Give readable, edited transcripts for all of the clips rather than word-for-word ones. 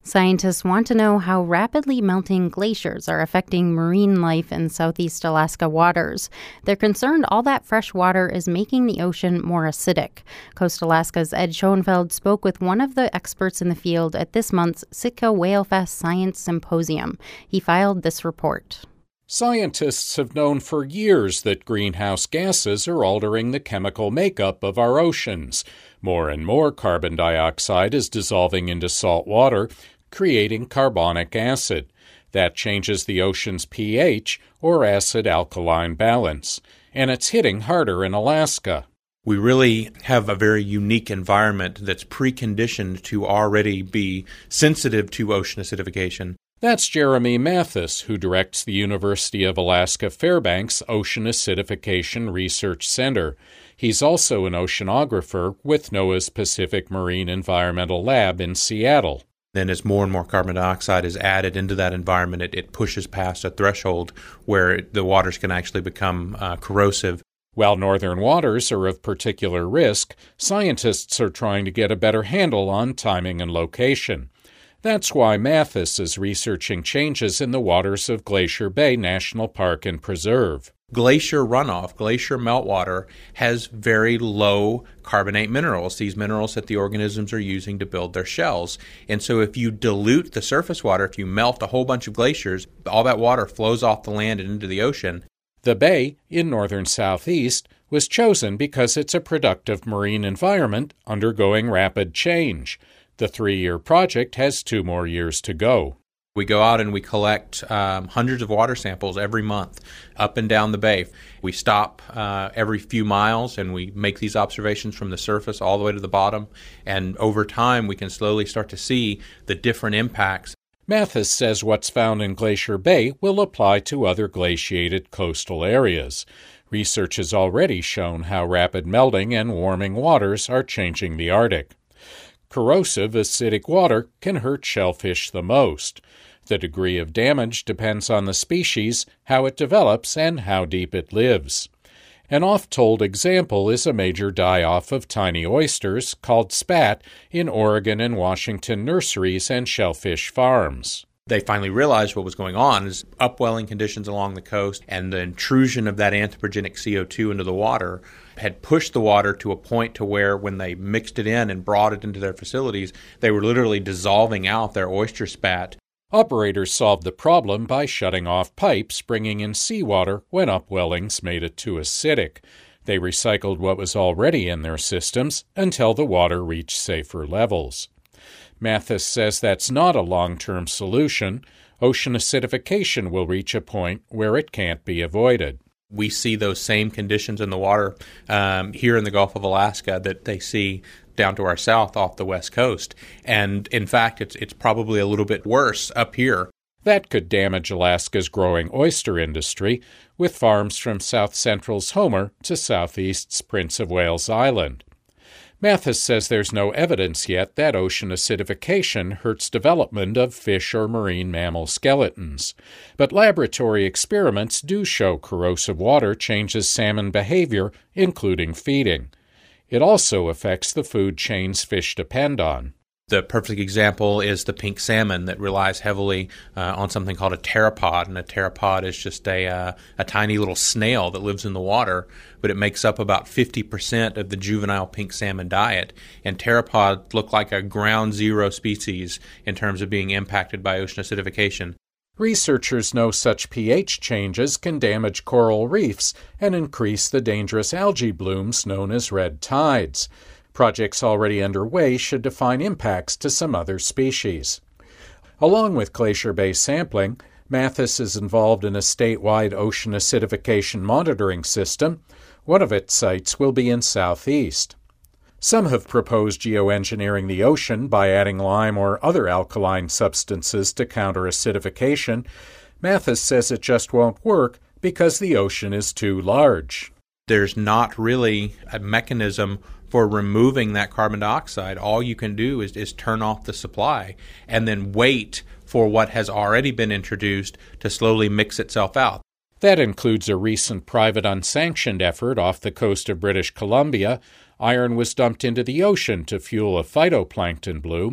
Scientists want to know how rapidly melting glaciers are affecting marine life in Southeast Alaska waters. They're concerned all that fresh water is making the ocean more acidic. Coast Alaska's Ed Schoenfeld spoke with one of the experts in the field at this month's Sitka Whalefest Science Symposium. He filed this report. Scientists have known for years that greenhouse gases are altering the chemical makeup of our oceans. More and more carbon dioxide is dissolving into salt water, creating carbonic acid. That changes the ocean's pH, or acid-alkaline balance, and it's hitting harder in Alaska. We really have a very unique environment that's preconditioned to already be sensitive to ocean acidification. That's Jeremy Mathis, who directs the University of Alaska Fairbanks Ocean Acidification Research Center. He's also an oceanographer with NOAA's Pacific Marine Environmental Lab in Seattle. Then as more and more carbon dioxide is added into that environment, it pushes past a threshold where the waters can actually become corrosive. While northern waters are of particular risk, scientists are trying to get a better handle on timing and location. That's why Mathis is researching changes in the waters of Glacier Bay National Park and Preserve. Glacier runoff, glacier meltwater, has very low carbonate minerals, these minerals that the organisms are using to build their shells. And so if you dilute the surface water, if you melt a whole bunch of glaciers, all that water flows off the land and into the ocean. The bay, in northern southeast, was chosen because it's a productive marine environment undergoing rapid change. The 3-year project has 2 more years to go. We go out and we collect hundreds of water samples every month up and down the bay. We stop every few miles and we make these observations from the surface all the way to the bottom. And over time, we can slowly start to see the different impacts. Mathis says what's found in Glacier Bay will apply to other glaciated coastal areas. Research has already shown how rapid melting and warming waters are changing the Arctic. Corrosive, acidic water can hurt shellfish the most. The degree of damage depends on the species, how it develops, and how deep it lives. An oft-told example is a major die-off of tiny oysters, called spat, in Oregon and Washington nurseries and shellfish farms. They finally realized what was going on is upwelling conditions along the coast and the intrusion of that anthropogenic CO2 into the water had pushed the water to a point to where when they mixed it in and brought it into their facilities, they were literally dissolving out their oyster spat. Operators solved the problem by shutting off pipes bringing in seawater when upwellings made it too acidic. They recycled what was already in their systems until the water reached safer levels. Mathis says that's not a long-term solution. Ocean acidification will reach a point where it can't be avoided. We see those same conditions in the water here in the Gulf of Alaska that they see down to our south off the west coast. And in fact, it's probably a little bit worse up here. That could damage Alaska's growing oyster industry, with farms from South Central's Homer to southeast's Prince of Wales Island. Mathis says there's no evidence yet that ocean acidification hurts development of fish or marine mammal skeletons. But laboratory experiments do show corrosive water changes salmon behavior, including feeding. It also affects the food chains fish depend on. The perfect example is the pink salmon that relies heavily on something called a pteropod. And a pteropod is just a tiny little snail that lives in the water, but it makes up about 50% of the juvenile pink salmon diet. And pteropods look like a ground zero species in terms of being impacted by ocean acidification. Researchers know such pH changes can damage coral reefs and increase the dangerous algae blooms known as red tides. Projects already underway should define impacts to some other species. Along with Glacier Bay sampling, Mathis is involved in a statewide ocean acidification monitoring system. One of its sites will be in Southeast. Some have proposed geoengineering the ocean by adding lime or other alkaline substances to counter acidification. Mathis says it just won't work because the ocean is too large. There's not really a mechanism for removing that carbon dioxide. All you can do is turn off the supply and then wait for what has already been introduced to slowly mix itself out. That includes a recent private unsanctioned effort off the coast of British Columbia. Iron was dumped into the ocean to fuel a phytoplankton bloom.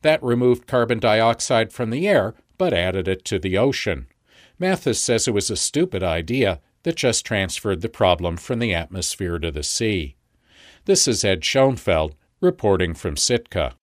That removed carbon dioxide from the air, but added it to the ocean. Mathis says it was a stupid idea that just transferred the problem from the atmosphere to the sea. This is Ed Schoenfeld reporting from Sitka.